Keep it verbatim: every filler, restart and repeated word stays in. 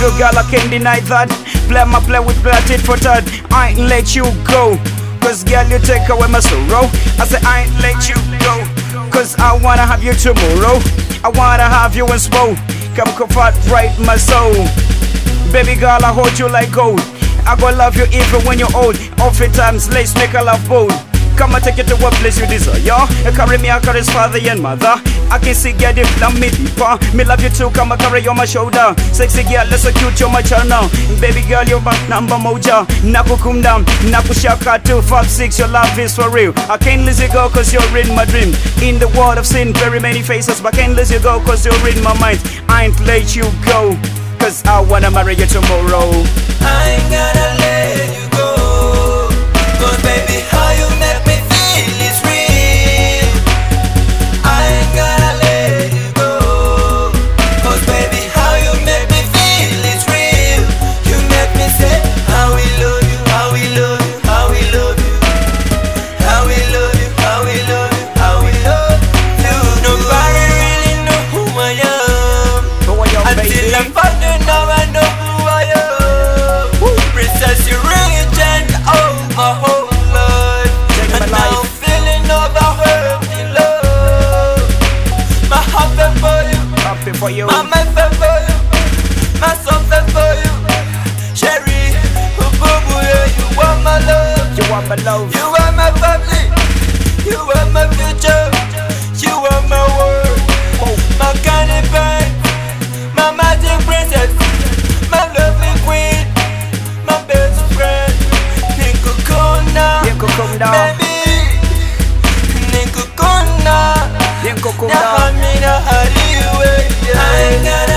you, girl, I can't deny that. Play my play with play tit for tat. I ain't let you go, cause girl, you take away my sorrow. I say I ain't let you go, cause I wanna have you tomorrow. I wanna have you in smoke. Come comfort right my soul. Baby girl, I hold you like gold. I go love you even when you're old. Oftentimes, let's make a love bold. Come and take you to what place you desire. You carry me, I carry his father and mother. I can see get it, love me deeper. Me love you too, come and carry you on my shoulder. Sexy girl, let's so cute, you're my channel. Baby girl, you're my number moja. Naku kum down, naku shaka two, five, six, your love is for real. I can't let you go cause you're in my dream. In the world I've seen very many faces, but I can't let you go cause you're in my mind. I ain't let you go, cause I wanna marry you tomorrow. I ain't gonna let you go, cause baby, how you make me feel is real. I ain't gonna let you go, cause baby, how you make me feel is real. You make me say, how we love you, how we love you, how we love you, how we love you, how we love you, how we love you. Nobody really know who I am, Who are you, until baby? I find you, now I know who I am. Princess, you really changed oh, my whole life. Changed my And now I'm life. feeling overwhelmed in love. My heart fell for you, Happy for you. my mind fell for you, my soul fell for you. Sherry, boo boo boo, yeah, you are my love. You want my love. You are my family, you are my future, you are my world, Oh. my candy bag, my magic princess, my lovely queen, my best friend. Ninkukuna, Ninkukuna. baby, Ninkukuna, Ninkukuna. Nahamina haliwe. I ain't gonna